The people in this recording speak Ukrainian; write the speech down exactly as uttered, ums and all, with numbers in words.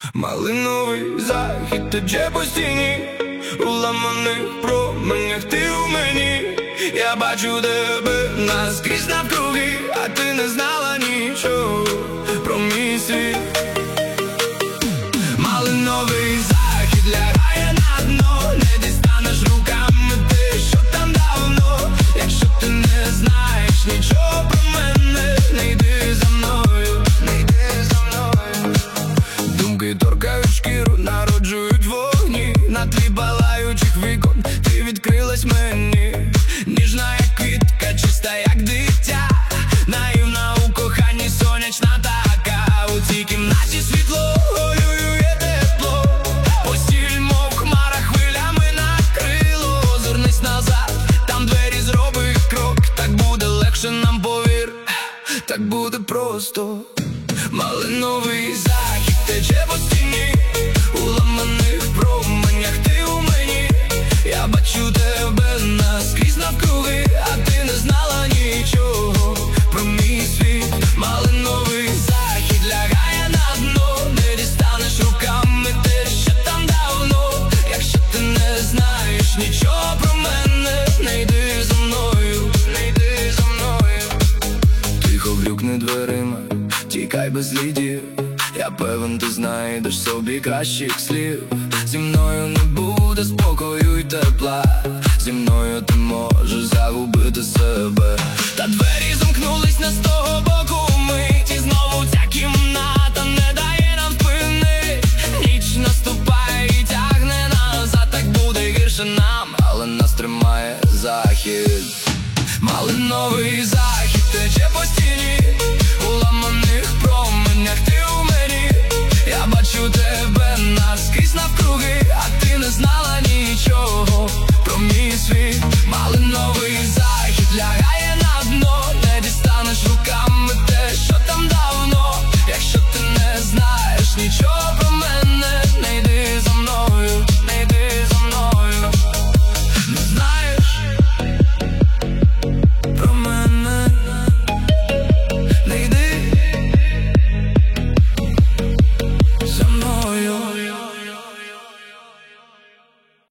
Малиновий захід тече по стіні, у ламаних променях ти у мені. Я бачу тебе наскрізь навкруги, а ти не знала нічого про мій світ. Малиновий захід лягає на дно, не дістанеш руками те, що там давно. Якщо ти не знаєш нічого про мене, не йди за мною, не йди за мною. Думки торкають шкіру, народжують вогні. На тлі палаючих вікон ти відкрилась мені. Ніжна як квітка, чиста як дитя, наївна у коханні, сонячна така. У цій кімнаті світло, ой-ой-ой, тепло. Постіль, мов хмара, хвилями накрило. Озирнись назад, там двері, зроби крок. Так буде легше нам, повір, так буде просто. Малиновий захід тече по стіні, у ламаних променях ти у мені. Я бачу тебе наскрізь навкруги, а ти не знала нічого про мій світ. Малиновий захід лягає на дно, не дістанеш руками те, що там давно. Якщо ти не знаєш нічого про мене, не йди за мною, не йди за мною. Тихо грюкни дверима, тікай без слідів. Я певен, ти знайдеш собі кращих слів. Зі мною не буде спокою й тепла, зі мною ти можеш загубити себе. Та двері замкнулись не з того боку мить, і знову ця кімната не дає нам спини. Ніч наступає і тягне назад, так буде гірше нам, але нас тримає захід. Малиновий захід тече по стіні,